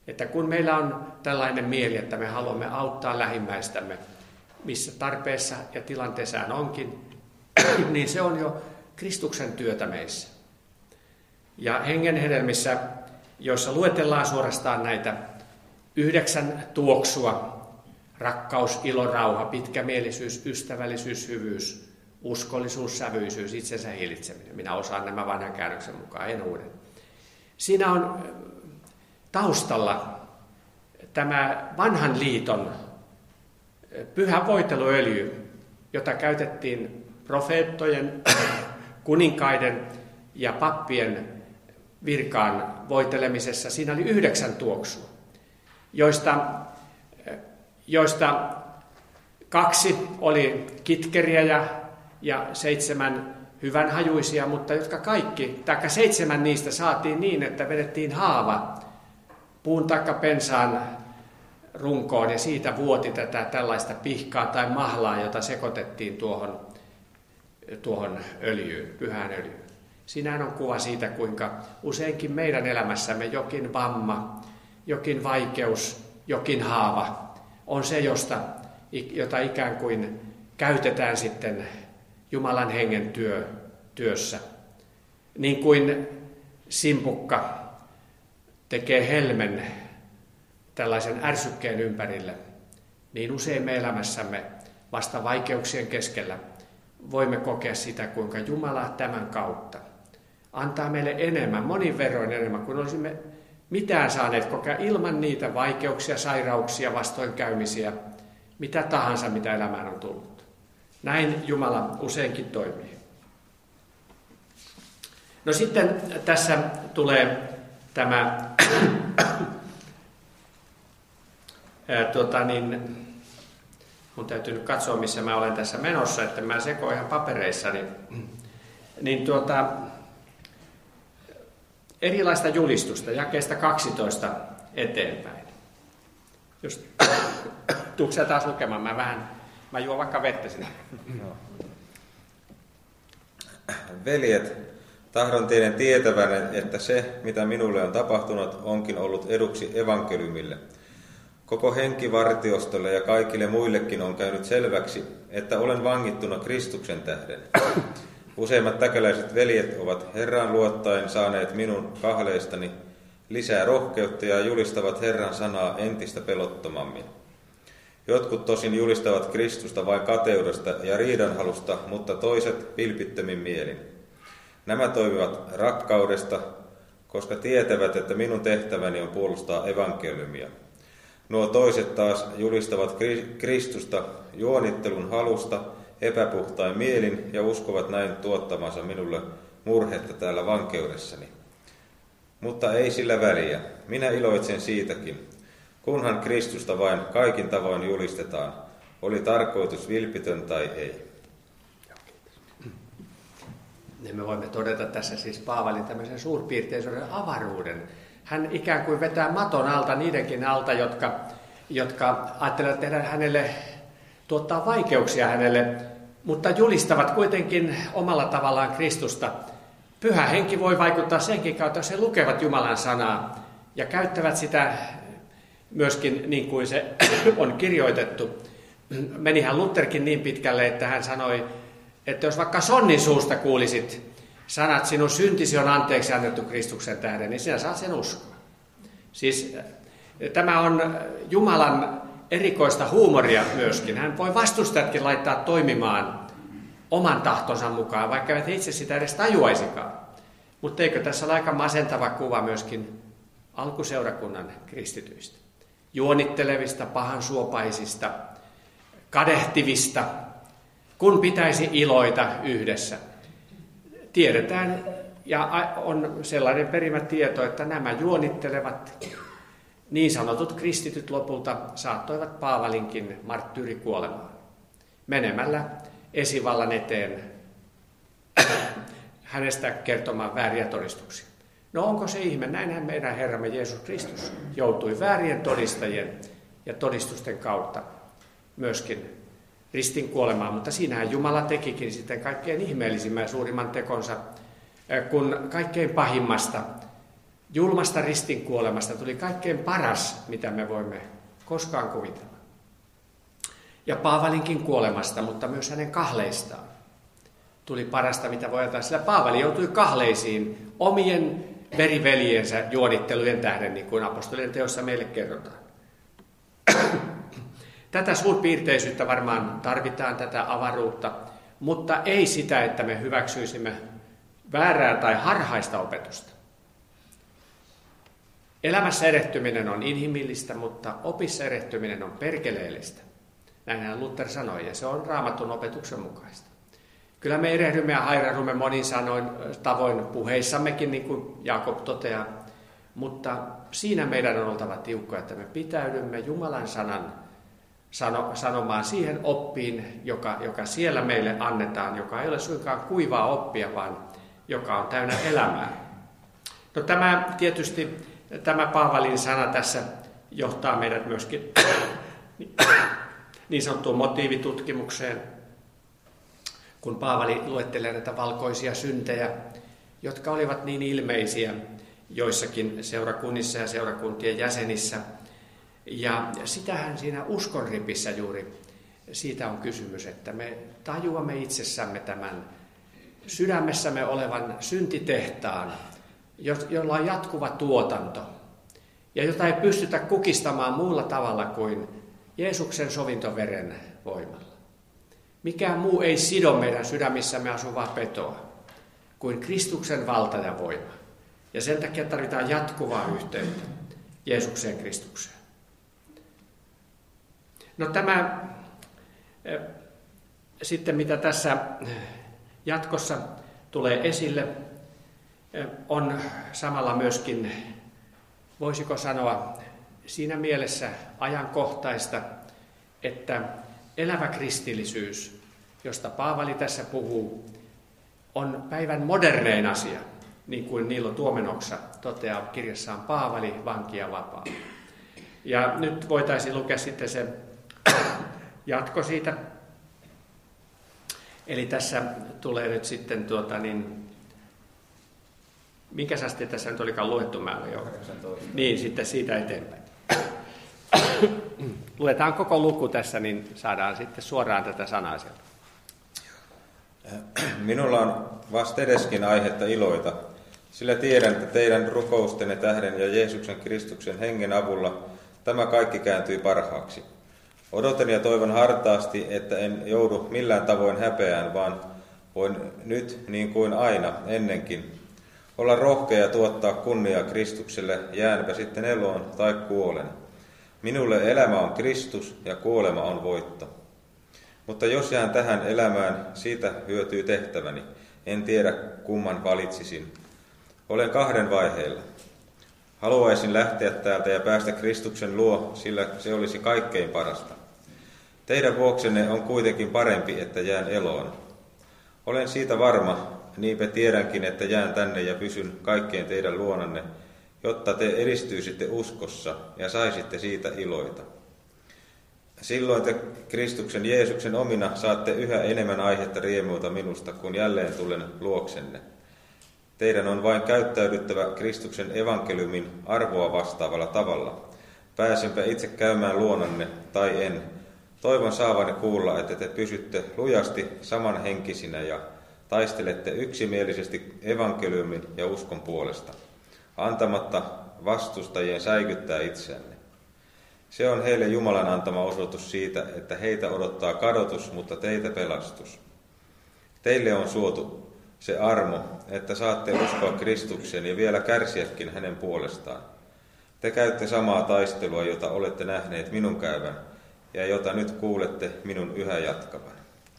Että kun meillä on tällainen mieli, että me haluamme auttaa lähimmäistämme, missä tarpeessa ja tilanteessa hän onkin, niin se on jo Kristuksen työtä meissä. Ja hengen hedelmissä, joissa luetellaan suorastaan näitä yhdeksän tuoksua, rakkaus, ilo, rauha, pitkämielisyys, ystävällisyys, hyvyys, uskollisuus, sävyisyys, itsensä hillitseminen. Minä osaan nämä vanhan käännöksen mukaan, en uuden. Siinä on taustalla tämä vanhan liiton pyhä voiteluöljy, jota käytettiin profeettojen, kuninkaiden ja pappien virkaan voitelemisessa. Siinä oli yhdeksän tuoksua, joista, joista kaksi oli kitkeriä ja, ja seitsemän hyvänhajuisia, mutta jotka kaikki, taikka seitsemän niistä saatiin niin, että vedettiin haava puun taikka pensaan runkoon ja siitä vuoti tätä tällaista pihkaa tai mahlaa, jota sekoitettiin tuohon, tuohon öljyyn, pyhään öljyyn. Siinähän on kuva siitä, kuinka useinkin meidän elämässämme jokin vamma, jokin vaikeus, jokin haava on se, josta, jota ikään kuin käytetään sitten Jumalan hengen työ, työssä. Niin kuin simpukka tekee helmen tällaisen ärsykkeen ympärille, niin usein me elämässämme vasta vaikeuksien keskellä voimme kokea sitä, kuinka Jumala tämän kautta antaa meille enemmän, monin verroin enemmän, kuin olisimme mitään saaneet kokea ilman niitä vaikeuksia, sairauksia, vastoinkäymisiä, mitä tahansa, mitä elämään on tullut. Näin Jumala useinkin toimii. No sitten tässä tulee tämä ää, tuota niin, mun täytyy nyt katsoa, missä mä olen tässä menossa, että mä sekoin ihan papereissani. Niin tuota, erilaista julistusta, jakeesta kaksitoista eteenpäin. Just, tuutko sä taas lukemaan? Mä vähän, mä juon vaikka vettä sinne. No. Veljet, tahdon teidän tietävän, että se, mitä minulle on tapahtunut, onkin ollut eduksi evankeliumille. Koko henkivartiostolle ja kaikille muillekin on käynyt selväksi, että olen vangittuna Kristuksen tähden. Useimmat täkäläiset veljet ovat Herran luottaen saaneet minun kahleistani lisää rohkeutta ja julistavat Herran sanaa entistä pelottomammin. Jotkut tosin julistavat Kristusta vain kateudesta ja riidanhalusta, mutta toiset vilpittömin mielin. Nämä toimivat rakkaudesta, koska tietävät, että minun tehtäväni on puolustaa evankeliumia. Nuo toiset taas julistavat Kristusta juonittelun halusta, epäpuhtain mielin ja uskovat näin tuottamansa minulle murhetta täällä vankeudessani. Mutta ei sillä väliä. Minä iloitsen siitäkin. Kunhan Kristusta vain kaikin tavoin julistetaan, oli tarkoitus vilpitön tai ei. Me voimme todeta tässä siis Paavalin tämmöisen suurpiirteisyyden avaruuden. Hän ikään kuin vetää maton alta niidenkin alta, jotka, jotka ajattelevat tehdä hänelle, tuottaa vaikeuksia hänelle, mutta julistavat kuitenkin omalla tavallaan Kristusta. Pyhä henki voi vaikuttaa senkin kautta, jos he lukevat Jumalan sanaa ja käyttävät sitä myöskin niin kuin se on kirjoitettu. Menihän Lutherkin niin pitkälle, että hän sanoi, että jos vaikka sonnin suusta kuulisit sanat, sinun syntisi on anteeksi annettu Kristuksen tähden, niin sinä saat sen uskoa. Siis tämä on Jumalan erikoista huumoria myöskin. Hän voi vastustajatkin laittaa toimimaan oman tahtonsa mukaan, vaikka eivät itse sitä edes tajuaisikaan. Mutta eikö tässä ole aika masentava kuva myöskin alkuseurakunnan kristityistä? Juonittelevista, pahansuopaisista, kadehtivista, kun pitäisi iloita yhdessä. Tiedetään ja on sellainen perimä tieto, että nämä juonittelevat niin sanotut kristityt lopulta saattoivat Paavalinkin marttyyrikuolemaan menemällä esivallan eteen hänestä kertomaan vääriä todistuksia. No onko se ihme? Näinhän meidän Herramme Jeesus Kristus joutui väärien todistajien ja todistusten kautta myöskin ristin kuolemaan, mutta siinähän Jumala tekikin sitten kaikkein ihmeellisimmän ja suurimman tekonsa, kun kaikkein pahimmasta julmasta ristinkuolemasta tuli kaikkein paras, mitä me voimme koskaan kuvitella. Ja Paavalinkin kuolemasta, mutta myös hänen kahleistaan tuli parasta, mitä voi ajatella. Sillä Paavali joutui kahleisiin omien veriveljensä juonittelujen tähden, niin kuin apostolien teossa meille kerrotaan. Tätä suurpiirteisyyttä varmaan tarvitaan, tätä avaruutta, mutta ei sitä, että me hyväksyisimme väärää tai harhaista opetusta. Elämässä erehtyminen on inhimillistä, mutta opissa erehtyminen on perkeleellistä. Näinhän Luther sanoi, ja se on Raamatun opetuksen mukaista. Kyllä me erehdymme ja hairahdumme monin sanoin tavoin puheissammekin, niin kuin Jaakob toteaa, mutta siinä meidän on oltava tiukkoja, että me pitäydymme Jumalan sanan sano, sanomaan siihen oppiin, joka, joka siellä meille annetaan, joka ei ole suinkaan kuivaa oppia, vaan joka on täynnä elämää. No tämä tietysti, tämä Paavalin sana tässä johtaa meidät myöskin niin sanottuun motiivitutkimukseen, kun Paavali luettelee näitä valkoisia syntejä, jotka olivat niin ilmeisiä joissakin seurakunnissa ja seurakuntien jäsenissä. Ja sitähän siinä uskonripissä juuri siitä on kysymys, että me tajuamme itsessämme tämän sydämessämme olevan syntitehtaan, jolla on jatkuva tuotanto ja jota ei pystytä kukistamaan muulla tavalla kuin Jeesuksen sovintoveren voimalla. Mikään muu ei sido meidän sydämissämme asuvaa petoa kuin Kristuksen valta ja voima. Ja sen takia tarvitaan jatkuvaa yhteyttä Jeesukseen Kristukseen. No tämä sitten, mitä tässä jatkossa tulee esille, on samalla myöskin, voisiko sanoa, siinä mielessä ajankohtaista, että elävä kristillisyys, josta Paavali tässä puhuu, on päivän modernein asia, niin kuin Niilo Tuomenoksa toteaa kirjassaan Paavali, vanki ja vapaa. Ja nyt voitaisiin lukea sitten se jatko siitä. Eli tässä tulee nyt sitten, tuota, niin, minkä asti tässä nyt olikaan luettu määrä jo? Niin, sitten siitä eteenpäin. Luetaan koko luku tässä, niin saadaan sitten suoraan tätä sanaa sieltä. Minulla on vastedeskin aihetta iloita, sillä tiedän, että teidän rukoustenne tähden ja Jeesuksen Kristuksen hengen avulla tämä kaikki kääntyy parhaaksi. Odotan ja toivon hartaasti, että en joudu millään tavoin häpeään, vaan voin nyt, niin kuin aina ennenkin, olla rohkea ja tuottaa kunniaa Kristukselle, jäänpä sitten eloon tai kuolen. Minulle elämä on Kristus ja kuolema on voitto. Mutta jos jään tähän elämään, siitä hyötyy tehtäväni. En tiedä, kumman valitsisin. Olen kahden vaiheilla. Haluaisin lähteä täältä ja päästä Kristuksen luo, sillä se olisi kaikkein parasta. Teidän vuoksenne on kuitenkin parempi, että jään eloon. Olen siitä varma, niinpä tiedänkin, että jään tänne ja pysyn kaikkien teidän luonanne, jotta te edistyisitte uskossa ja saisitte siitä iloita. Silloin te Kristuksen Jeesuksen omina saatte yhä enemmän aihetta riemuita minusta, kun jälleen tulen luoksenne. Teidän on vain käyttäydyttävä Kristuksen evankeliumin arvoa vastaavalla tavalla. Pääsenpä itse käymään luonanne tai en. Toivon saavani kuulla, että te pysytte lujasti samanhenkisinä ja taistelette yksimielisesti evankeliumin ja uskon puolesta, antamatta vastustajien säikyttää itseänne. Se on heille Jumalan antama osoitus siitä, että heitä odottaa kadotus, mutta teitä pelastus. Teille on suotu se armo, että saatte uskoa Kristukseen ja vielä kärsiäkin hänen puolestaan. Te käytte samaa taistelua, jota olette nähneet minun käyvän, ja jota nyt kuulette minun yhä jatkavan.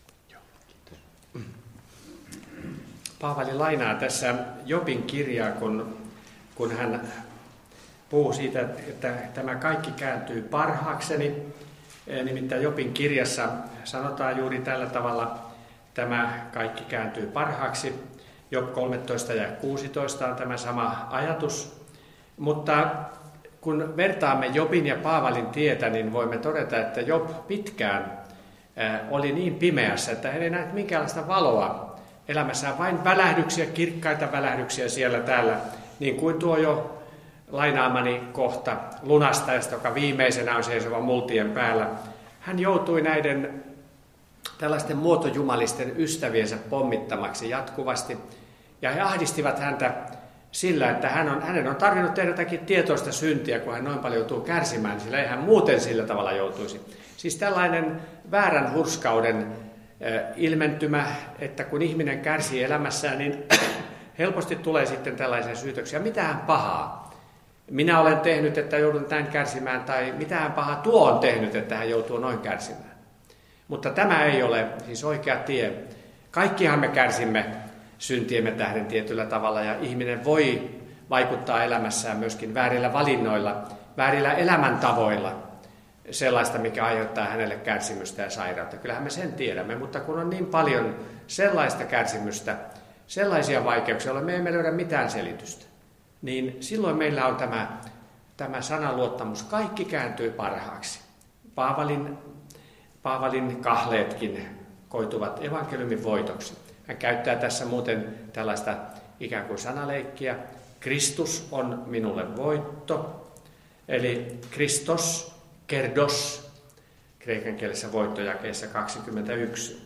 Paavali lainaa tässä Jobin kirjaa, kun, kun hän puhuu siitä, että tämä kaikki kääntyy parhaakseni. Nimittäin Jobin kirjassa sanotaan juuri tällä tavalla, tämä kaikki kääntyy parhaaksi. Job kolmetoista ja kuusitoista on tämä sama ajatus. Mutta kun vertaamme Jobin ja Paavalin tietä, niin voimme todeta, että Job pitkään oli niin pimeässä, että hän ei näe minkäänlaista valoa elämässään, vain välähdyksiä, kirkkaita välähdyksiä siellä täällä, niin kuin tuo jo lainaamani kohta lunastajasta, joka viimeisenä on seisova multien päällä. Hän joutui näiden tällaisten muotojumalisten ystäviensä pommittamaksi jatkuvasti, ja he ahdistivat häntä sillä, että hän on, hänen on tarvinnut tehdä jotakin tietoista syntiä, kun hän noin paljon joutuu kärsimään, sillä ei hän muuten sillä tavalla joutuisi. Siis tällainen väärän hurskauden ilmentymä, että kun ihminen kärsii elämässään, niin helposti tulee sitten tällaisia syytöksiä. Mitähän pahaa minä olen tehnyt, että joudun tämän kärsimään, tai mitähän pahaa tuo on tehnyt, että hän joutuu noin kärsimään. Mutta tämä ei ole siis oikea tie. Kaikkihan me kärsimme syntiemme tähden tietyllä tavalla, ja ihminen voi vaikuttaa elämässään myöskin väärillä valinnoilla, väärillä elämäntavoilla, sellaista, mikä aiheuttaa hänelle kärsimystä ja sairautta. Kyllähän me sen tiedämme, mutta kun on niin paljon sellaista kärsimystä, sellaisia vaikeuksia, joilla me emme löydä mitään selitystä, niin silloin meillä on tämä, tämä sanaluottamus. Kaikki kääntyy parhaaksi. Paavalin, Paavalin kahleetkin koituvat evankeliumin voitoksi. Hän käyttää tässä muuten tällaista ikään kuin sanaleikkiä. Kristus on minulle voitto. Eli Kristos, kerdos, kreikan kielessä voittojakeessa kaksikymmentäyksi.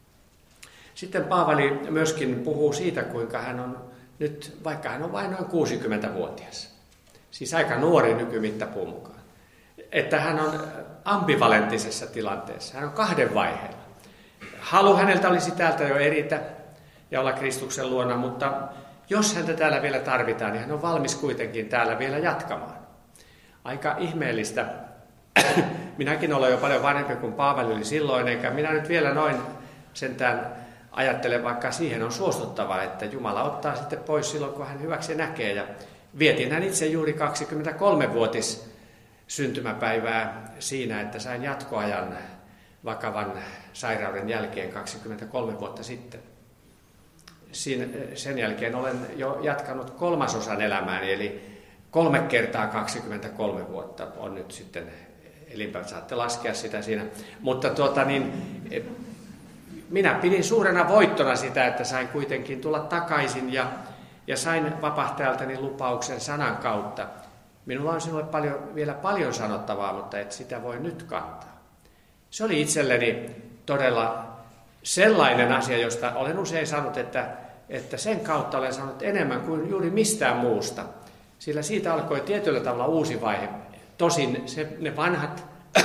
Sitten Paavali myöskin puhuu siitä, kuinka hän on nyt, vaikka hän on vain noin kuusikymmentävuotias, siis aika nuori nykymittapuun mukaan, että hän on ambivalenttisessa tilanteessa, hän on kahden vaiheella. Halu häneltä olisi täältä jo eritä ja olla Kristuksen luona, mutta jos häntä täällä vielä tarvitaan, niin hän on valmis kuitenkin täällä vielä jatkamaan. Aika ihmeellistä. Minäkin olen jo paljon vanhempi kuin Paavali oli silloin, eikä minä nyt vielä noin sentään ajattelen, vaikka siihen on suostuttava, että Jumala ottaa sitten pois silloin, kun hän hyväksi näkee. Ja vietin hän itse juuri kaksikymmentäkolme-vuotis syntymäpäivää siinä, että sain jatkoajan vakavan sairauden jälkeen kaksikymmentäkolme vuotta sitten. Sen jälkeen olen jo jatkanut kolmasosan elämääni, eli kolme kertaa kaksikymmentäkolme vuotta on nyt sitten elinpäivät, saatte laskea sitä siinä. Mutta tuota niin, minä pidin suurena voittona sitä, että sain kuitenkin tulla takaisin ja, ja sain vapahtajaltani lupauksen sanan kautta. Minulla on sinulle paljon, vielä paljon sanottavaa, mutta et sitä voi nyt kantaa. Se oli itselleni todella sellainen asia, josta olen usein sanonut, että, että sen kautta olen saanut enemmän kuin juuri mistään muusta. Sillä siitä alkoi tietyllä tavalla uusi vaihe. Tosin se, ne vanhat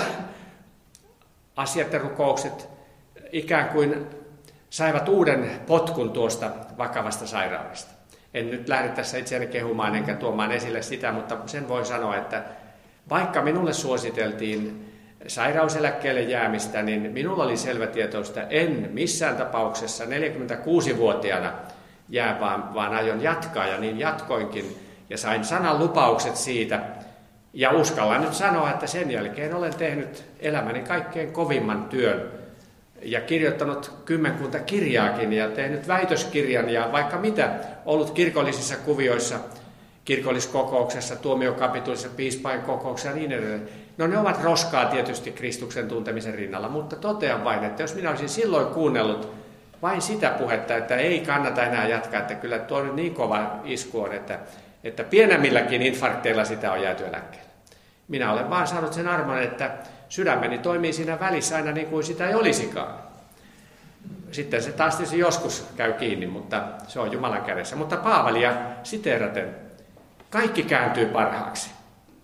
asiat ja rukoukset ikään kuin saivat uuden potkun tuosta vakavasta sairaudesta. En nyt lähde tässä itseäni kehumaan enkä tuomaan esille sitä, mutta sen voi sanoa, että vaikka minulle suositeltiin sairauseläkkeelle jäämistä, niin minulla oli selvätietoista, en missään tapauksessa neljäkymmentäkuusivuotiaana jää, vaan, vaan aion jatkaa, ja niin jatkoinkin. Ja sain sanan lupaukset siitä, ja uskallan nyt sanoa, että sen jälkeen olen tehnyt elämäni kaikkein kovimman työn, ja kirjoittanut kymmenkunta kirjaakin, ja tehnyt väitöskirjan, ja vaikka mitä, ollut kirkollisissa kuvioissa, kirkolliskokouksessa, tuomiokapitulissa, piispain kokouksessa ja niin edelleen. No ne ovat roskaa tietysti Kristuksen tuntemisen rinnalla, mutta totean vain, että jos minä olisin silloin kuunnellut vain sitä puhetta, että ei kannata enää jatkaa, että kyllä tuo nyt niin kova isku on, että, että pienemmilläkin infarkteilla sitä on jääty eläkkeelle. Minä olen vaan saanut sen armon, että sydämeni toimii siinä välissä aina niin kuin sitä ei olisikaan. Sitten se taas tietysti joskus käy kiinni, mutta se on Jumalan kädessä. Mutta Paavalia siteeraten, kaikki kääntyy parhaaksi.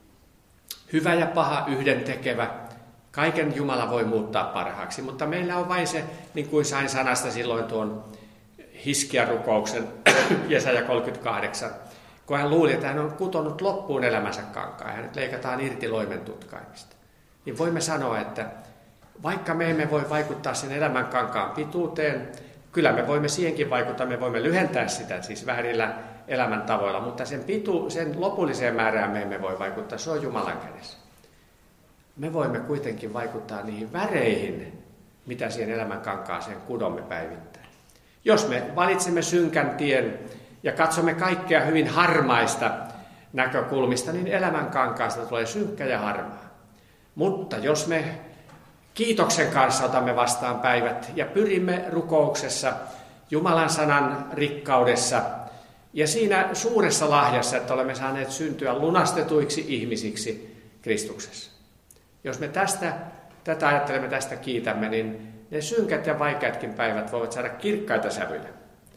Hyvä ja paha yhdentekevä, kaiken Jumala voi muuttaa parhaaksi, mutta meillä on vain se, niin kuin sain sanasta silloin tuon Hiskia-rukouksen, Jesaja kolmekymmentäkahdeksan, kun hän luuli, että hän on kutonut loppuun elämänsä kankaan, ja hänet leikataan irti loimen tutkaimista. Niin voimme sanoa, että vaikka me emme voi vaikuttaa sen elämän kankaan pituuteen, kyllä me voimme siihenkin vaikuttaa, me voimme lyhentää sitä, siis väärillä elämäntavoilla, mutta sen, pitu, sen lopulliseen määrään me emme voi vaikuttaa, se on Jumalan kädessä. Me voimme kuitenkin vaikuttaa niihin väreihin, mitä siihen elämän kankaaseen kudomme päivittäin. Jos me valitsemme synkän tien ja katsomme kaikkea hyvin harmaista näkökulmista, niin elämän kankaasta tulee synkkä ja harmaa. Mutta jos me kiitoksen kanssa otamme vastaan päivät ja pyrimme rukouksessa, Jumalan sanan rikkaudessa Ja siinä suuressa lahjassa, että olemme saaneet syntyä lunastetuiksi ihmisiksi Kristuksessa. Jos me tästä, tätä ajattelemme, tästä kiitämme, niin ne synkät ja vaikeatkin päivät voivat saada kirkkaita sävyjä.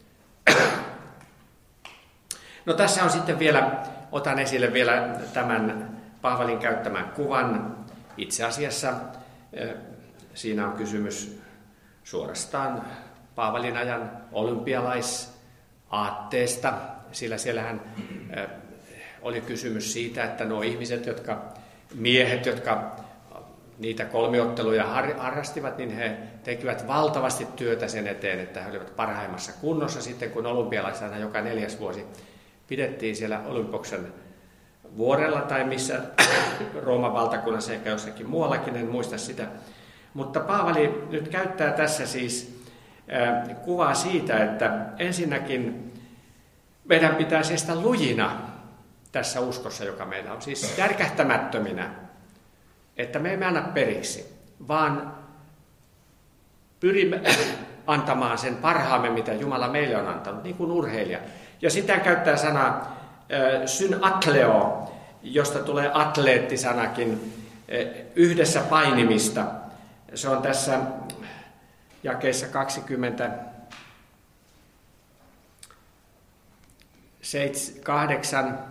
No tässä on sitten vielä, otan esille vielä tämän Paavalin käyttämän kuvan. Itse asiassa siinä on kysymys suorastaan Paavalin ajan olympialaisaatteesta, sillä siellähän oli kysymys siitä, että nuo ihmiset, jotka, miehet, jotka niitä kolmiotteluja harrastivat, niin he tekivät valtavasti työtä sen eteen, että he olivat parhaimmassa kunnossa sitten, kun olympialaisena joka neljäs vuosi pidettiin siellä Olympoksen vuorella tai missä Rooman valtakunnassa, ehkä jossakin muuallakin, en muista sitä. Mutta Paavali nyt käyttää tässä siis äh, kuvaa siitä, että ensinnäkin meidän pitää seistä lujina tässä uskossa, joka meillä on, siis järkähtämättöminä, että me emme anna periksi, vaan pyrimme antamaan sen parhaamme, mitä Jumala meille on antanut, niin kuin urheilija. Ja sitä käyttää sana äh, synatleo, josta tulee atleettisanakin, äh, yhdessä painimista. Se on tässä jakeessa kaksikymmentäkahdeksan,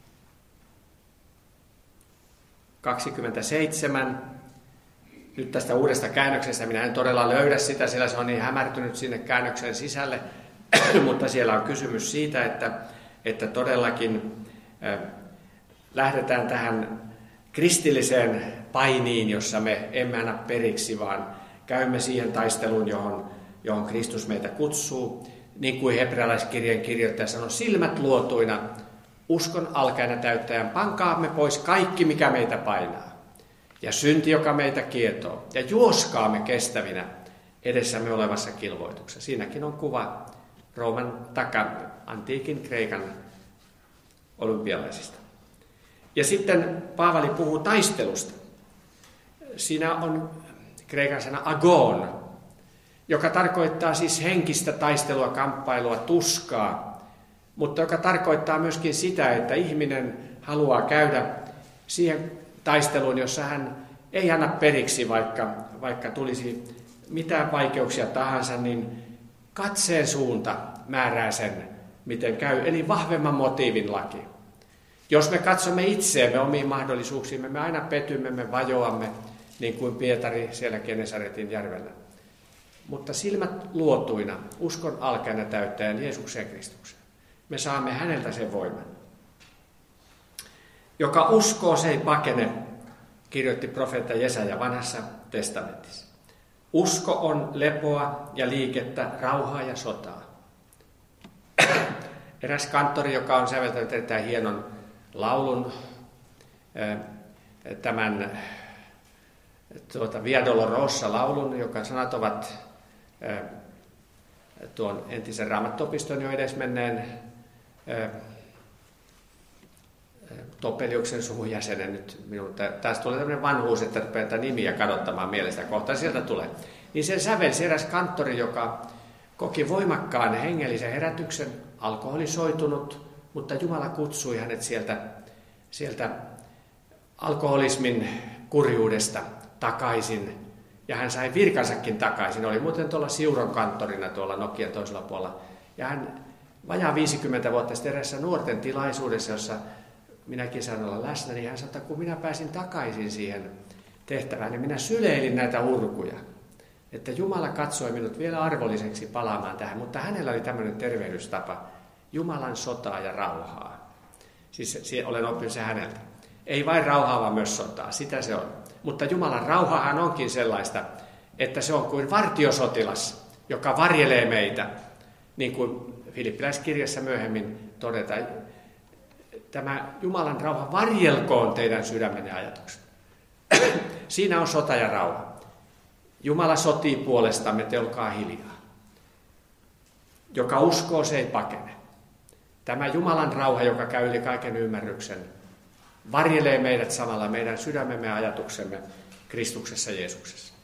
kaksikymmentäseitsemän. Nyt tästä uudesta käännöksestä minä en todella löydä sitä, sillä se on niin hämärtynyt sinne käännöksen sisälle, mutta siellä on kysymys siitä, että, että todellakin äh, lähdetään tähän kristilliseen painiin, jossa me emme anna periksi, vaan käymme siihen taisteluun, johon, johon Kristus meitä kutsuu. Niin kuin hebrealaiskirjeen kirjoittaja sanoi, silmät luotuina, uskon alkaena täyttäjän, pankaamme pois kaikki, mikä meitä painaa. Ja synti, joka meitä kietoo. Ja juoskaamme kestävinä edessämme olevassa kilvoituksessa. Siinäkin on kuva Rooman takan, antiikin Kreikan olympialaisista. Ja sitten Paavali puhuu taistelusta. Siinä on kreikan sana agon, joka tarkoittaa siis henkistä taistelua, kamppailua, tuskaa, mutta joka tarkoittaa myöskin sitä, että ihminen haluaa käydä siihen taisteluun, jossa hän ei anna periksi, vaikka, vaikka tulisi mitään vaikeuksia tahansa, niin katseen suunta määrää sen, miten käy, eli vahvemman motiivin laki. Jos me katsomme itseemme omiin mahdollisuuksiimme, me aina petymme, me vajoamme, niin kuin Pietari siellä Genesaretin järvellä. Mutta silmät luotuina, uskon alkeena täyttäjän Jeesukseen Kristukseen. Me saamme häneltä sen voiman. Joka uskoo, se ei pakene, kirjoitti profeetta Jesaja vanhassa testamentissa. Usko on lepoa ja liikettä, rauhaa ja sotaa. Eräs kanttori, joka on säveltänyt erittäin hienon laulun, tämän tuota, Via Dolorosa-laulun, joka sanat ovat tuon entisen Raamattuopiston jo edesmenneen Topeliuksen suvun jäsenen nyt minun, tästä tulee tämmöinen vanhuus, että rupeaa nimiä kadottamaan mielestä kohta, sieltä tulee. Niin sen sävelsi eräs kanttori, joka koki voimakkaan hengellisen herätyksen, alkoholisoitunut, mutta Jumala kutsui hänet sieltä, sieltä alkoholismin kurjuudesta takaisin, ja hän sai virkansakin takaisin. Oli muuten tuolla Siuron kanttorina tuolla Nokian toisella puolella. Ja hän vajaa viisikymmentä vuotta sitten erässä nuorten tilaisuudessa, jossa minäkin sain olla läsnä, niin hän sanoi, että kun minä pääsin takaisin siihen tehtävään, niin minä syleilin näitä urkuja. Että Jumala katsoi minut vielä arvolliseksi palaamaan tähän, mutta hänellä oli tämmöinen tervehdystapa, Jumalan sotaa ja rauhaa. Siis olen oppinut se häneltä. Ei vain rauhaa, vaan myös sotaa, sitä se on. Mutta Jumalan rauhahan onkin sellaista, että se on kuin vartiosotilas, joka varjelee meitä, niin kuin Filippiläiskirjassa myöhemmin todetaan. Tämä Jumalan rauha varjelkoon teidän sydämenne ajatukset. Siinä on sota ja rauha. Jumala sotii puolestamme, te olkaa hiljaa. Joka uskoo, se ei pakene. Tämä Jumalan rauha, joka käy yli kaiken ymmärryksen, varjelee meidät samalla meidän sydämemme ja ajatuksemme Kristuksessa Jeesuksessa.